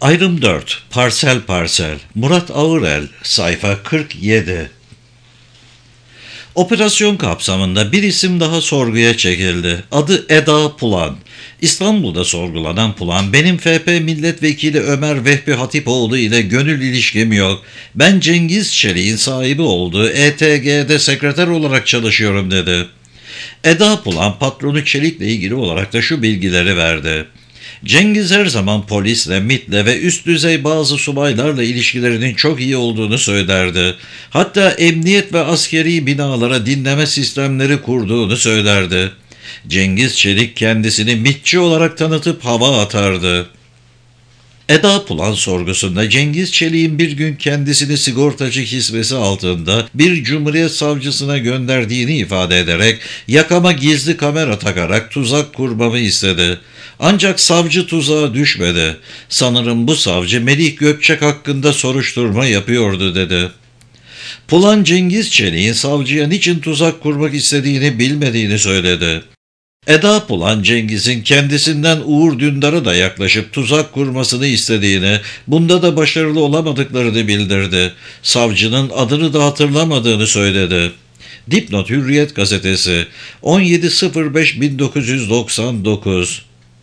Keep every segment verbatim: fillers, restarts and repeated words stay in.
Ayrım dört. Parsel Parsel. Murat Ağırel. Sayfa kırk yedi. Operasyon kapsamında bir isim daha sorguya çekildi. Adı Eda Pulan. İstanbul'da sorgulanan Pulan, benim F P milletvekili Ömer Vehbi Hatipoğlu ile gönül ilişkim yok. Ben Cengiz Çelik'in sahibi olduğu E T G'de sekreter olarak çalışıyorum dedi. Eda Pulan, patronu Çelik'le ilgili olarak da şu bilgileri verdi. Cengiz her zaman polisle, MİT'le ve üst düzey bazı subaylarla ilişkilerinin çok iyi olduğunu söylerdi. Hatta emniyet ve askeri binalara dinleme sistemleri kurduğunu söylerdi. Cengiz Çelik kendisini MİT'çi olarak tanıtıp hava atardı. Eda Pulan sorgusunda Cengiz Çelik'in bir gün kendisini sigortacı kisvesi altında bir cumhuriyet savcısına gönderdiğini ifade ederek yakama gizli kamera takarak tuzak kurmamı istedi. Ancak savcı tuzağa düşmedi. Sanırım bu savcı Melih Gökçek hakkında soruşturma yapıyordu dedi. Pulan, Cengiz Çelik'in savcıya niçin tuzak kurmak istediğini bilmediğini söyledi. Eda Pulan, Cengiz'in kendisinden Uğur Dündar'a da yaklaşıp tuzak kurmasını istediğini, bunda da başarılı olamadıklarını bildirdi. Savcının adını da hatırlamadığını söyledi. Dipnot Hürriyet Gazetesi, on yedi Ekim bin dokuz yüz doksan dokuz.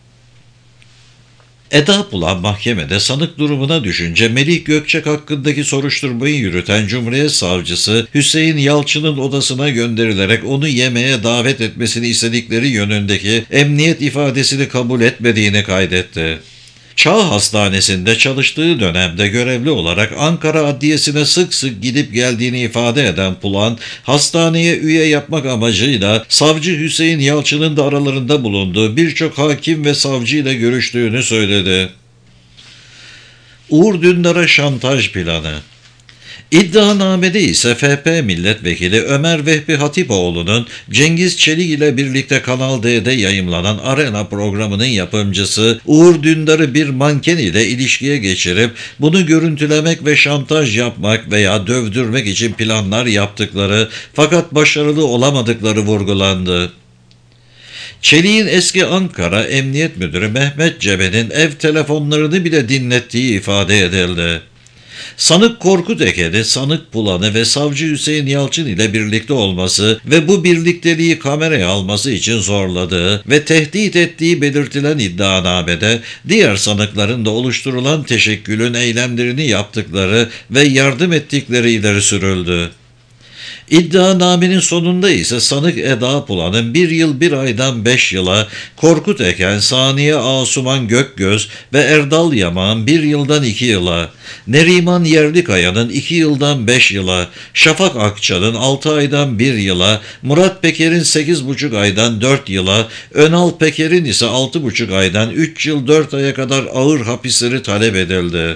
Eda Pulan mahkemede sanık durumuna düşünce Melih Gökçek hakkındaki soruşturmayı yürüten Cumhuriyet Savcısı Hüseyin Yalçın'ın odasına gönderilerek onu yemeğe davet etmesini istedikleri yönündeki emniyet ifadesini kabul etmediğini kaydetti. Çağ Hastanesi'nde çalıştığı dönemde görevli olarak Ankara Adliyesi'ne sık sık gidip geldiğini ifade eden Pulan, hastaneye üye yapmak amacıyla savcı Hüseyin Yalçın'ın da aralarında bulunduğu birçok hakim ve savcıyla görüştüğünü söyledi. Uğur Dündar'a şantaj planı. İddianamede ise F P milletvekili Ömer Vehbi Hatipoğlu'nun Cengiz Çelik ile birlikte Kanal D'de yayımlanan Arena programının yapımcısı Uğur Dündar'ı bir manken ile ilişkiye geçirip bunu görüntülemek ve şantaj yapmak veya dövdürmek için planlar yaptıkları fakat başarılı olamadıkları vurgulandı. Çelik'in eski Ankara Emniyet Müdürü Mehmet Cebe'nin ev telefonlarını bile dinlettiği ifade edildi. Sanık Korkut Eken'i, sanık Pulan'ı ve savcı Hüseyin Yalçın ile birlikte olması ve bu birlikteliği kameraya alması için zorladığı ve tehdit ettiği belirtilen iddianamede diğer sanıkların da oluşturulan teşekkülün eylemlerini yaptıkları ve yardım ettikleri ileri sürüldü. İddianamenin sonunda ise sanık Eda Pulan'ın bir yıl bir aydan beş yıla, Korkut Eken, Saniye Asuman Gökgöz ve Erdal Yaman bir yıldan iki yıla, Neriman Yerlikaya'nın iki yıldan beş yıla, Şafak Akça'nın altı aydan bir yıla, Murat Peker'in sekiz buçuk aydan dört yıla, Önal Peker'in ise altı buçuk aydan üç yıl dört aya kadar ağır hapisleri talep edildi.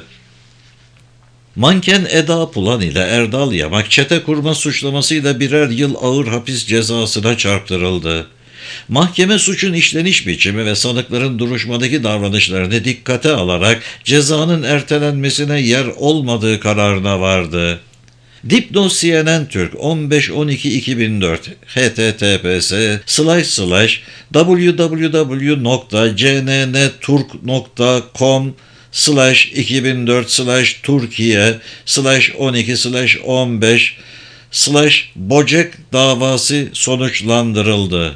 Manken Eda Pulan ile Erdal Yamak çete kurma suçlamasıyla birer yıl ağır hapis cezasına çarptırıldı. Mahkeme suçun işleniş biçimi ve sanıkların duruşmadaki davranışlarını dikkate alarak cezanın ertelenmesine yer olmadığı kararına vardı. Dipnot C N N Türk on beş on iki iki bin dört H T T P S slash slash w w w nokta c n n turk nokta com slash iki bin dört slash Türkiye slash on iki slash on beş slash Bocek davası sonuçlandırıldı.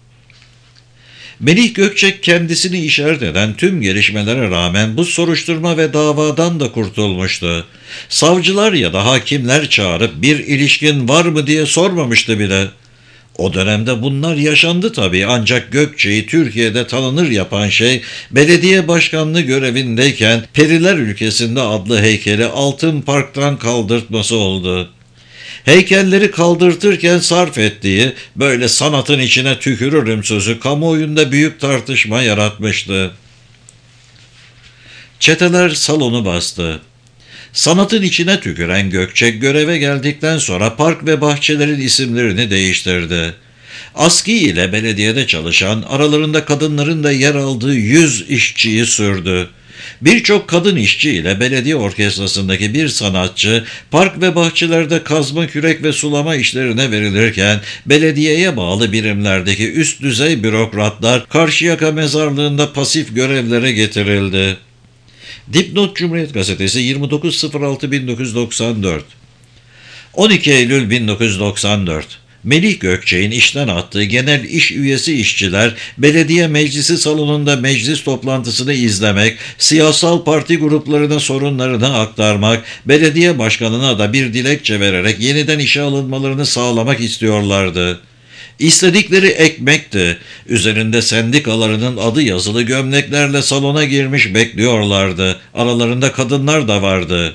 Melih Gökçek kendisini işaret eden tüm gelişmelere rağmen bu soruşturma ve davadan da kurtulmuştu. Savcılar ya da hakimler çağırıp bir ilişkin var mı diye sormamıştı bile. O dönemde bunlar yaşandı tabii, ancak Gökçek'i Türkiye'de tanınır yapan şey belediye başkanlığı görevindeyken Periler Ülkesi'nde adlı heykeli Altın Park'tan kaldırtması oldu. Heykelleri kaldırtırken sarf ettiği "böyle sanatın içine tükürürüm" sözü kamuoyunda büyük tartışma yaratmıştı. Çeteler salonu bastı. Sanatın içine tüküren Gökçek göreve geldikten sonra park ve bahçelerin isimlerini değiştirdi. ASKİ ile belediyede çalışan, aralarında kadınların da yer aldığı yüz işçiyi sürdü. Birçok kadın işçi ile belediye orkestrasındaki bir sanatçı park ve bahçelerde kazma kürek ve sulama işlerine verilirken belediyeye bağlı birimlerdeki üst düzey bürokratlar Karşıyaka mezarlığında pasif görevlere getirildi. Dipnot Cumhuriyet Gazetesi yirmi dokuz altı bin dokuz yüz doksan dört on iki Eylül bin dokuz yüz doksan dört Melih Gökçek'in işten attığı genel iş üyesi işçiler, belediye meclisi salonunda meclis toplantısını izlemek, siyasal parti gruplarına sorunlarını aktarmak, belediye başkanına da bir dilekçe vererek yeniden işe alınmalarını sağlamak istiyorlardı. İstedikleri ekmekti. Üzerinde sendikalarının adı yazılı gömleklerle salona girmiş bekliyorlardı. Aralarında kadınlar da vardı.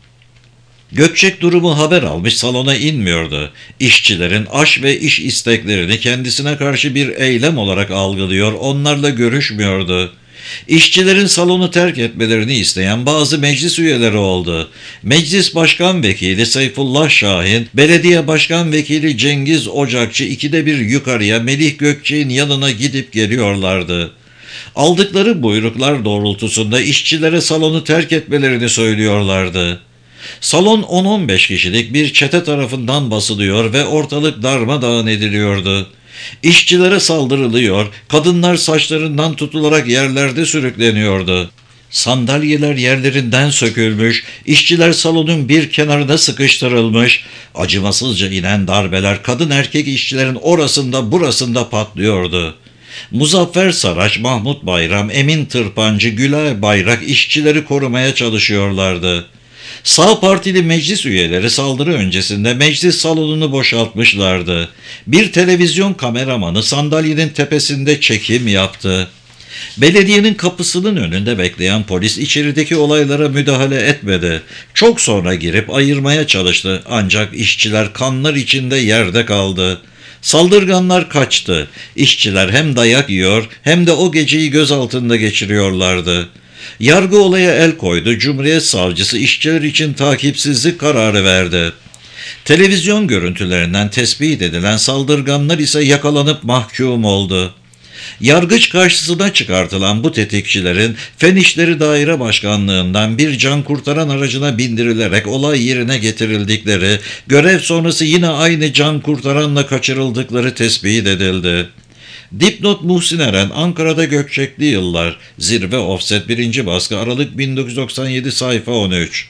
Gökçek durumu haber almış salona inmiyordu. İşçilerin aş ve iş isteklerini kendisine karşı bir eylem olarak algılıyor, onlarla görüşmüyordu. İşçilerin salonu terk etmelerini isteyen bazı meclis üyeleri oldu. Meclis Başkan Vekili Seyfullah Şahin, Belediye Başkan Vekili Cengiz Ocakçı ikide bir yukarıya Melih Gökçek'in yanına gidip geliyorlardı. Aldıkları buyruklar doğrultusunda işçilere salonu terk etmelerini söylüyorlardı. Salon on on beş kişilik bir çete tarafından basılıyor ve ortalık darmadağın ediliyordu. İşçilere saldırılıyor, kadınlar saçlarından tutularak yerlerde sürükleniyordu. Sandalyeler yerlerinden sökülmüş, işçiler salonun bir kenarına sıkıştırılmış, acımasızca inen darbeler kadın erkek işçilerin orasında burasında patlıyordu. Muzaffer Saraç, Mahmut Bayram, Emin Tırpancı, Gülay Bayrak işçileri korumaya çalışıyorlardı. Sağ Partili meclis üyeleri saldırı öncesinde meclis salonunu boşaltmışlardı. Bir televizyon kameramanı sandalyenin tepesinde çekim yaptı. Belediyenin kapısının önünde bekleyen polis içerideki olaylara müdahale etmedi. Çok sonra girip ayırmaya çalıştı ancak işçiler kanlar içinde yerde kaldı. Saldırganlar kaçtı. İşçiler hem dayak yiyor hem de o geceyi gözaltında geçiriyorlardı. Yargı olaya el koydu. Cumhuriyet Savcısı işçiler için takipsizlik kararı verdi. Televizyon görüntülerinden tespit edilen saldırganlar ise yakalanıp mahkum oldu. Yargıç karşısına çıkartılan bu tetikçilerin Fen İşleri Daire Başkanlığından bir can kurtaran aracına bindirilerek olay yerine getirildikleri, görev sonrası yine aynı can kurtaranla kaçırıldıkları tespit edildi. Dipnot Muhsin Eren, Ankara'da Gökçekli Yıllar, Zirve Offset birinci baskı Aralık bin dokuz yüz doksan yedi sayfa on üç.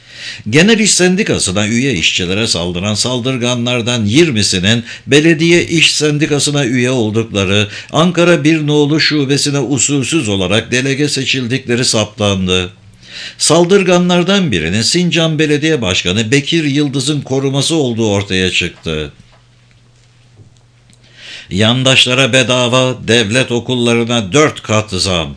Genel İş Sendikası'na üye işçilere saldıran saldırganlardan yirmisinin Belediye İş Sendikası'na üye oldukları, Ankara Bir Nolu Şubesi'ne usulsüz olarak delege seçildikleri saptandı. Saldırganlardan birinin Sincan Belediye Başkanı Bekir Yıldız'ın koruması olduğu ortaya çıktı. Yandaşlara bedava, devlet okullarına dört kat zam.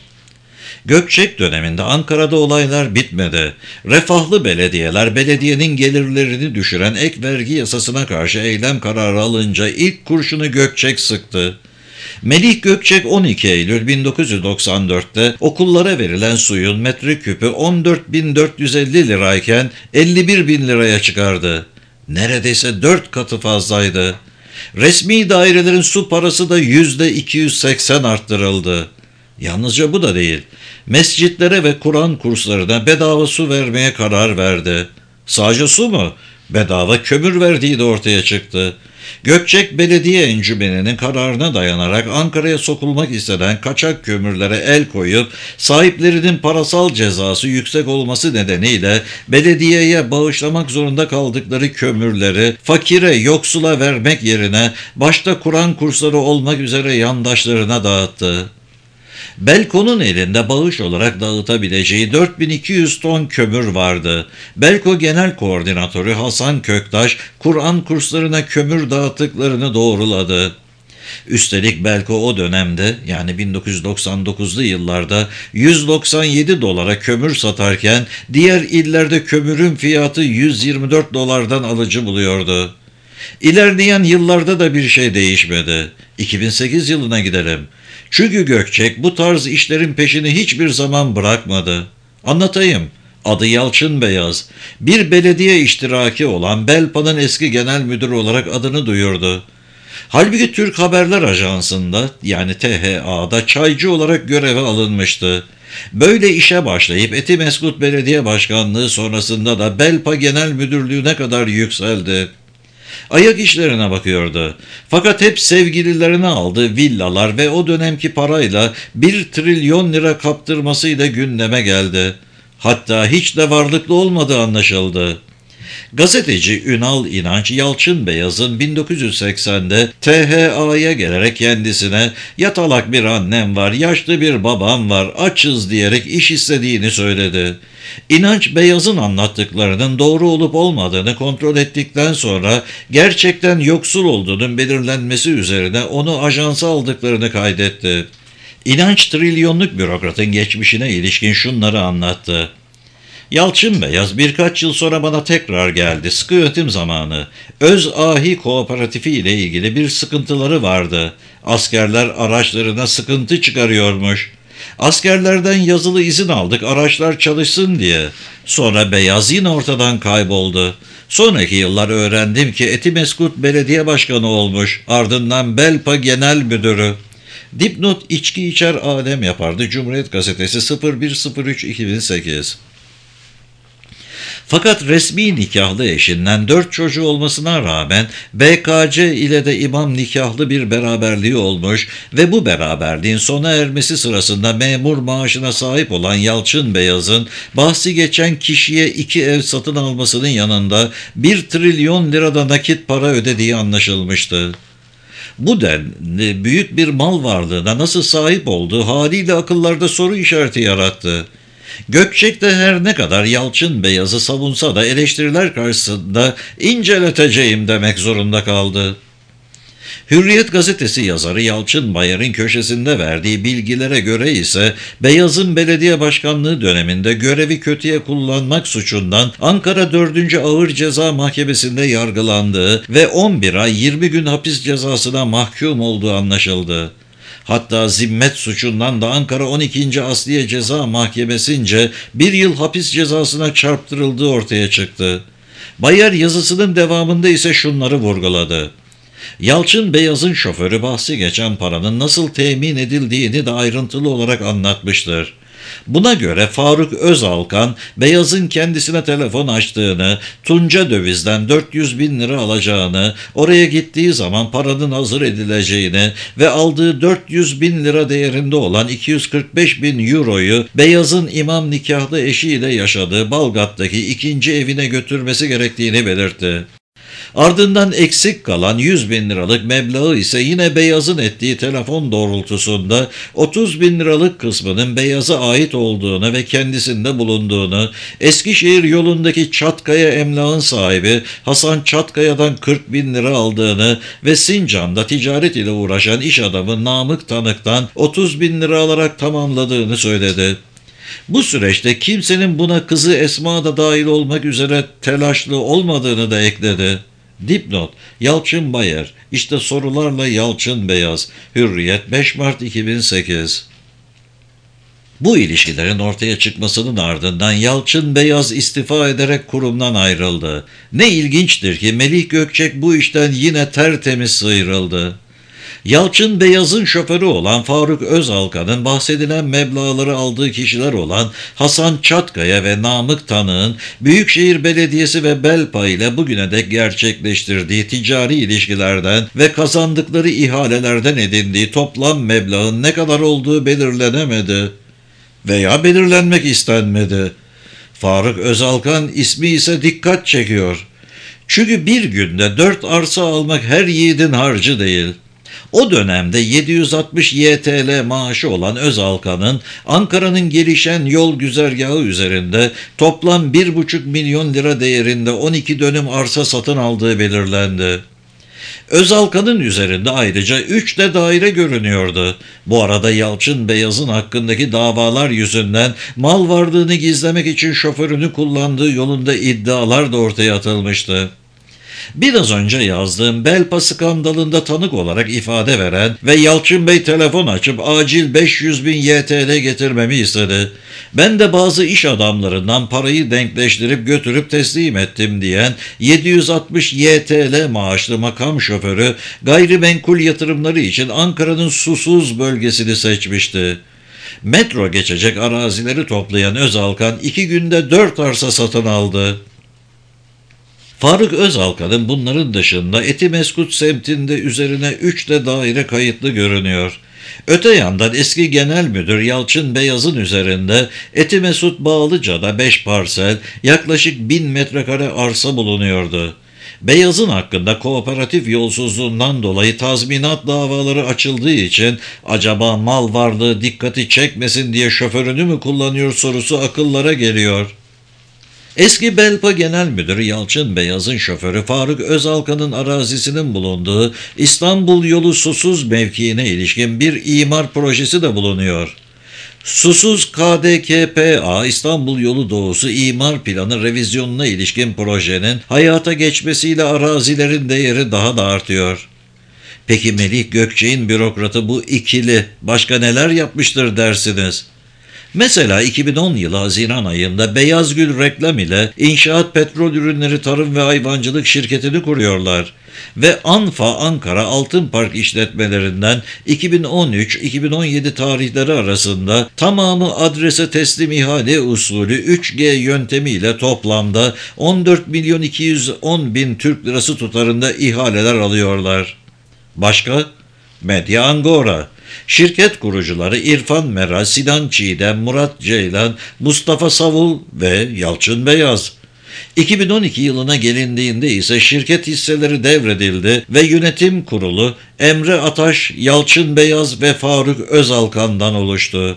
Gökçek döneminde Ankara'da olaylar bitmedi. Refahlı belediyeler belediyenin gelirlerini düşüren ek vergi yasasına karşı eylem kararı alınca ilk kurşunu Gökçek sıktı. Melih Gökçek on iki Eylül bin dokuz yüz doksan dörtte okullara verilen suyun metreküpü on dört bin dört yüz elli lirayken elli bir bin liraya çıkardı. Neredeyse dört katı fazlaydı. Resmi dairelerin su parası da yüzde iki yüz seksen arttırıldı. Yalnızca bu da değil. Mescitlere ve Kur'an kurslarına bedava su vermeye karar verdi. Sadece su mu? Bedava kömür verdiği de ortaya çıktı. Gökçek Belediye Encümeni'nin kararına dayanarak Ankara'ya sokulmak istenen kaçak kömürlere el koyup sahiplerinin parasal cezası yüksek olması nedeniyle belediyeye bağışlamak zorunda kaldıkları kömürleri fakire, yoksula vermek yerine başta Kur'an kursları olmak üzere yandaşlarına dağıttı. Belko'nun elinde bağış olarak dağıtabileceği dört bin iki yüz ton kömür vardı. Belko Genel Koordinatörü Hasan Köktaş, Kur'an kurslarına kömür dağıttıklarını doğruladı. Üstelik Belko o dönemde, yani bin dokuz yüz doksan dokuzlu yıllarda yüz doksan yedi dolara kömür satarken diğer illerde kömürün fiyatı yüz yirmi dört dolardan alıcı buluyordu. İlerleyen yıllarda da bir şey değişmedi. iki bin sekiz yılına gidelim. Çünkü Gökçek bu tarz işlerin peşini hiçbir zaman bırakmadı. Anlatayım. Adı Yalçın Beyaz. Bir belediye iştiraki olan Belpa'nın eski genel müdürü olarak adını duyurdu. Halbuki Türk Haberler Ajansı'nda, yani T H A'da çaycı olarak göreve alınmıştı. Böyle işe başlayıp Etimesgut Belediye Başkanlığı sonrasında da Belpa Genel Müdürlüğü'ne kadar yükseldi. Ayak işlerine bakıyordu. Fakat hep sevgililerine aldığı villalar ve o dönemki parayla bir trilyon lira kaptırmasıyla gündeme geldi. Hatta hiç de varlıklı olmadığı anlaşıldı. Gazeteci Ünal İnanç, Yalçın Beyaz'ın bin dokuz yüz seksende T H A'ya gelerek kendisine "yatalak bir annem var, yaşlı bir babam var, açız" diyerek iş istediğini söyledi. İnanç, Beyaz'ın anlattıklarının doğru olup olmadığını kontrol ettikten sonra gerçekten yoksul olduğunun belirlenmesi üzerine onu ajansa aldıklarını kaydetti. İnanç, trilyonluk bürokratın geçmişine ilişkin şunları anlattı. "Yalçın Beyaz birkaç yıl sonra bana tekrar geldi. Sıkı yönetim zamanı. Öz Ahi Kooperatifi ile ilgili bir sıkıntıları vardı. Askerler araçlarına sıkıntı çıkarıyormuş. Askerlerden yazılı izin aldık araçlar çalışsın diye. Sonra Beyaz yine ortadan kayboldu. Sonraki yıllar öğrendim ki Etimeskut Belediye Başkanı olmuş. Ardından Belpa Genel Müdürü." Dipnot: içki içer alem yapardı. Cumhuriyet Gazetesi sıfır bir sıfır üç iki bin sekiz. Fakat resmi nikahlı eşinden dört çocuğu olmasına rağmen B K C ile de imam nikahlı bir beraberliği olmuş ve bu beraberliğin sona ermesi sırasında memur maaşına sahip olan Yalçın Beyaz'ın bahsi geçen kişiye iki ev satın almasının yanında bir trilyon lirada nakit para ödediği anlaşılmıştı. Bu denli büyük bir mal varlığına nasıl sahip olduğu haliyle akıllarda soru işareti yarattı. Gökçek de her ne kadar Yalçın Beyaz'ı savunsa da eleştiriler karşısında inceleteceğim demek zorunda kaldı. Hürriyet gazetesi yazarı Yalçın Bayar'ın köşesinde verdiği bilgilere göre ise Beyaz'ın belediye başkanlığı döneminde görevi kötüye kullanmak suçundan Ankara dördüncü Ağır Ceza Mahkemesi'nde yargılandığı ve on bir ay yirmi gün hapis cezasına mahkum olduğu anlaşıldı. Hatta zimmet suçundan da Ankara on ikinci Asliye Ceza Mahkemesi'nce bir yıl hapis cezasına çarptırıldığı ortaya çıktı. Bayar yazısının devamında ise şunları vurguladı. Yalçın Beyaz'ın şoförü bahsi geçen paranın nasıl temin edildiğini de ayrıntılı olarak anlatmıştır. Buna göre Faruk Özalkan, Beyaz'ın kendisine telefon açtığını, Tunca Döviz'den dört yüz bin lira alacağını, oraya gittiği zaman paranın hazır edileceğini ve aldığı dört yüz bin lira değerinde olan iki yüz kırk beş bin euroyu Beyaz'ın imam nikahlı eşiyle yaşadığı Balgat'taki ikinci evine götürmesi gerektiğini belirtti. Ardından eksik kalan yüz bin liralık meblağı ise yine Beyaz'ın ettiği telefon doğrultusunda otuz bin liralık kısmının Beyaz'a ait olduğunu ve kendisinde bulunduğunu, Eskişehir yolundaki Çatkaya emlakın sahibi Hasan Çatkaya'dan kırk bin lira aldığını ve Sincan'da ticaret ile uğraşan iş adamı Namık Tanık'tan otuz bin lira alarak tamamladığını söyledi. Bu süreçte kimsenin buna kızı Esma da dahil olmak üzere telaşlı olmadığını da ekledi. Dipnot: Yalçın Bayar, işte sorularla Yalçın Beyaz. Hürriyet beş Mart iki bin sekiz. Bu ilişkilerin ortaya çıkmasının ardından Yalçın Beyaz istifa ederek kurumdan ayrıldı. Ne ilginçtir ki Melih Gökçek bu işten yine tertemiz sıyrıldı. Yalçın Beyaz'ın şoförü olan Faruk Özalkan'ın bahsedilen meblağları aldığı kişiler olan Hasan Çatkaya ve Namık Tanık'ın Büyükşehir Belediyesi ve Belpa ile bugüne dek gerçekleştirdiği ticari ilişkilerden ve kazandıkları ihalelerden edindiği toplam meblağın ne kadar olduğu belirlenemedi veya belirlenmek istenmedi. Faruk Özalkan ismi ise dikkat çekiyor. Çünkü bir günde dört arsa almak her yiğidin harcı değil. O dönemde yedi yüz altmış Y T L maaşı olan Özalkan'ın Ankara'nın gelişen yol güzergahı üzerinde toplam bir buçuk milyon lira değerinde on iki dönüm arsa satın aldığı belirlendi. Özalkan'ın üzerinde ayrıca üç de daire görünüyordu. Bu arada Yalçın Beyaz'ın hakkındaki davalar yüzünden mal varlığını gizlemek için şoförünü kullandığı yolunda iddialar da ortaya atılmıştı. Biraz önce yazdığım Belpa skandalında tanık olarak ifade veren ve Yalçın Bey telefon açıp acil beş yüz bin Y T L getirmemi istedi. Ben de bazı iş adamlarından parayı denkleştirip götürüp teslim ettim diyen yedi yüz altmış Y T L maaşlı makam şoförü gayrimenkul yatırımları için Ankara'nın Susuz bölgesini seçmişti. Metro geçecek arazileri toplayan Özalkan iki günde dört arsa satın aldı. Faruk Özalkan'ın bunların dışında Etimeskut semtinde üzerine üç de daire kayıtlı görünüyor. Öte yandan eski genel müdür Yalçın Beyaz'ın üzerinde Etimesut Bağlıca'da beş parsel, yaklaşık bin metrekare arsa bulunuyordu. Beyaz'ın hakkında kooperatif yolsuzluğundan dolayı tazminat davaları açıldığı için acaba mal varlığı dikkati çekmesin diye şoförünü mü kullanıyor sorusu akıllara geliyor. Eski Belpa Genel Müdürü Yalçın Beyaz'ın şoförü Faruk Özalkan'ın arazisinin bulunduğu İstanbul Yolu Susuz mevkiine ilişkin bir imar projesi de bulunuyor. Susuz K D K P A İstanbul Yolu Doğusu imar planı revizyonuna ilişkin projenin hayata geçmesiyle arazilerin değeri daha da artıyor. Peki Melih Gökçek'in bürokratı bu ikili başka neler yapmıştır dersiniz? Mesela iki bin on yılı Haziran ayında Beyazgül Reklam ile İnşaat Petrol Ürünleri Tarım ve Hayvancılık şirketini kuruyorlar ve Anfa Ankara Altın Park işletmelerinden iki bin on üç iki bin on yedi tarihleri arasında tamamı adrese teslim ihale usulü üç G yöntemiyle toplamda on dört milyon iki yüz on bin Türk lirası tutarında ihaleler alıyorlar. Başka? Medya Angora. Şirket kurucuları İrfan Meral, Sinan Çiğdem, Murat Ceylan, Mustafa Savul ve Yalçın Beyaz. iki bin on iki yılına gelindiğinde ise şirket hisseleri devredildi ve yönetim kurulu Emre Ataş, Yalçın Beyaz ve Faruk Özalkan'dan oluştu.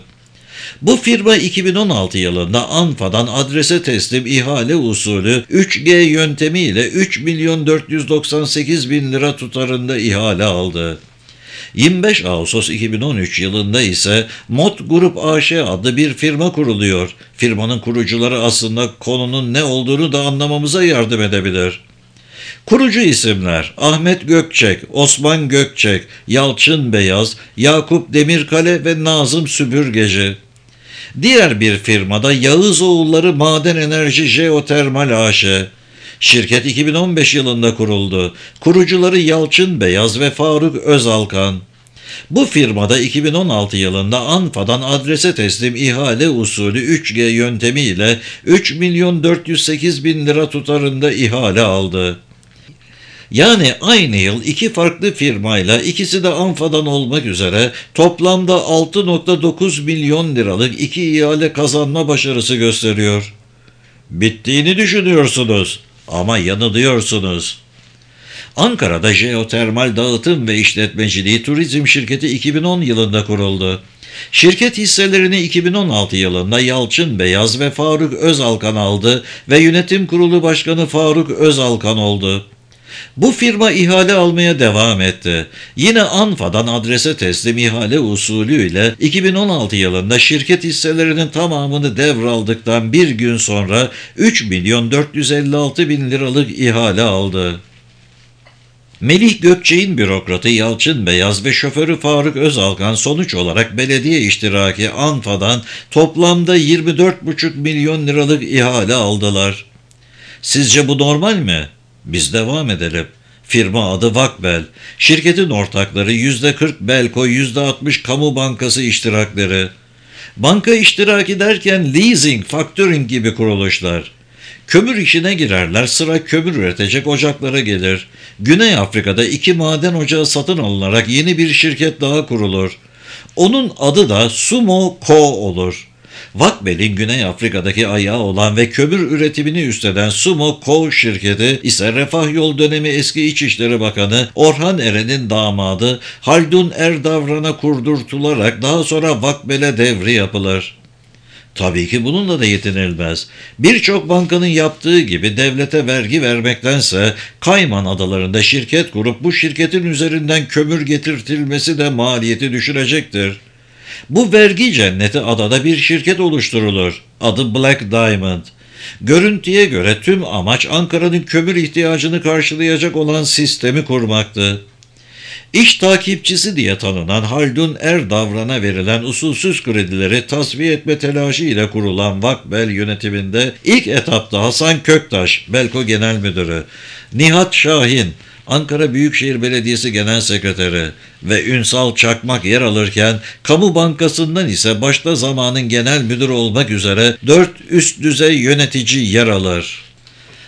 Bu firma iki bin on altı yılında Anfa'dan adrese teslim ihale usulü üç G yöntemiyle üç milyon dört yüz doksan sekiz bin lira tutarında ihale aldı. yirmi beş Ağustos iki bin on üç yılında ise Mod Grup A Ş adlı bir firma kuruluyor. Firmanın kurucuları aslında konunun ne olduğunu da anlamamıza yardım edebilir. Kurucu isimler Ahmet Gökçek, Osman Gökçek, Yalçın Beyaz, Yakup Demirkale ve Nazım Süpürgeci. Diğer bir firmada Yağızoğulları Maden Enerji Jeotermal A Ş. Şirket iki bin on beş yılında kuruldu. Kurucuları Yalçın Beyaz ve Faruk Özalkan. Bu firmada iki bin on altı yılında Anfa'dan adrese teslim ihale usulü üç G yöntemiyle üç milyon dört yüz sekiz bin lira tutarında ihale aldı. Yani aynı yıl iki farklı firmayla, ikisi de Anfa'dan olmak üzere, toplamda altı virgül dokuz milyon liralık iki ihale kazanma başarısı gösteriyor. Bittiğini düşünüyorsunuz ama yanılıyorsunuz. Ankara'da Jeotermal Dağıtım ve İşletmeciliği Turizm Şirketi iki bin on yılında kuruldu. Şirket hisselerini iki bin on altı yılında Yalçın Beyaz ve Faruk Özalkan aldı ve yönetim kurulu başkanı Faruk Özalkan oldu. Bu firma ihale almaya devam etti. Yine Anfa'dan adrese teslim ihale usulüyle iki bin on altı yılında şirket hisselerinin tamamını devraldıktan bir gün sonra üç milyon dört yüz elli altı bin liralık ihale aldı. Melih Gökçek'in bürokratı Yalçın Beyaz ve şoförü Faruk Özalkan sonuç olarak belediye iştiraki Anfa'dan toplamda yirmi dört buçuk milyon liralık ihale aldılar. Sizce bu normal mi? Biz devam edelim. Firma adı Vakbel. Şirketin ortakları yüzde kırk Belko, yüzde altmış Kamu Bankası iştirakleri. Banka iştiraki derken leasing, factoring gibi kuruluşlar. Kömür işine girerler, sıra kömür üretecek ocaklara gelir. Güney Afrika'da iki maden ocağı satın alınarak yeni bir şirket daha kurulur. Onun adı da Sumo Co olur. Vakbel'in Güney Afrika'daki ayağı olan ve kömür üretimini üstlenen Sumo Co şirketi ise Refah Yol dönemi eski İçişleri Bakanı Orhan Eren'in damadı Haldun Erdavran'a kurdurtularak daha sonra Vakbel'e devri yapılır. Tabii ki bununla da yetinilmez. Birçok bankanın yaptığı gibi devlete vergi vermektense Kayman Adaları'nda şirket kurup bu şirketin üzerinden kömür getirtilmesi de maliyeti düşürecektir. Bu vergi cenneti adada bir şirket oluşturulur. Adı Black Diamond. Görüntüye göre tüm amaç Ankara'nın kömür ihtiyacını karşılayacak olan sistemi kurmaktı. İş takipçisi diye tanınan Haldun Erdavran'a verilen usulsüz kredileri tasfiye etme telaşı ile kurulan Vakbel yönetiminde ilk etapta Hasan Köktaş, Belko Genel Müdürü, Nihat Şahin, Ankara Büyükşehir Belediyesi Genel Sekreteri ve Ünsal Çakmak yer alırken, Kamu Bankası'ndan ise başta zamanın genel müdürü olmak üzere dört üst düzey yönetici yer alır.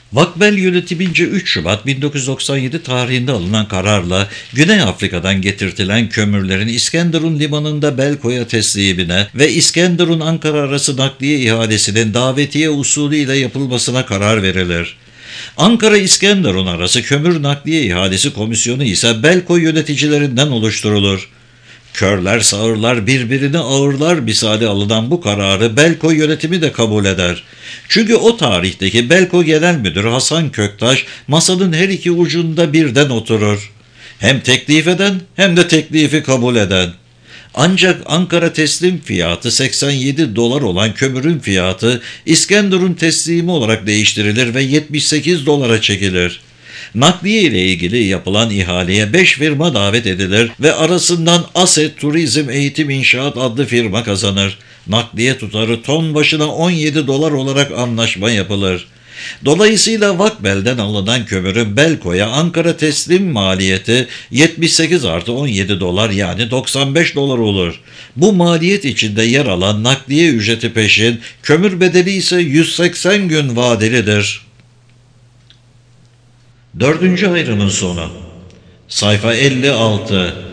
Vakbel yönetimince üç Şubat bin dokuz yüz doksan yedi tarihinde alınan kararla Güney Afrika'dan getirtilen kömürlerin İskenderun limanında Belko'ya teslimine ve İskenderun Ankara arası nakliye ihalesinin davetiye usulü ile yapılmasına karar verilir. Ankara-İskenderun arası kömür nakliye ihalesi komisyonu ise Belko yöneticilerinden oluşturulur. Körler sağırlar birbirini ağırlar misali alınan bu kararı Belko yönetimi de kabul eder. Çünkü o tarihteki Belko Genel Müdürü Hasan Köktaş masanın her iki ucunda birden oturur. Hem teklif eden hem de teklifi kabul eden. Ancak Ankara teslim fiyatı seksen yedi dolar olan kömürün fiyatı İskenderun teslimi olarak değiştirilir ve yetmiş sekiz dolara çekilir. Nakliye ile ilgili yapılan ihaleye beş firma davet edilir ve arasından Aset Turizm Eğitim İnşaat adlı firma kazanır. Nakliye tutarı ton başına on yedi dolar olarak anlaşma yapılır. Dolayısıyla Vakbel'den alınan kömürün Belko'ya Ankara teslim maliyeti yetmiş sekiz artı on yedi dolar yani doksan beş dolar olur. Bu maliyet içinde yer alan nakliye ücreti peşin, kömür bedeli ise yüz seksen gün vadelidir. Dördüncü ayrımın sonu. Sayfa elli altı.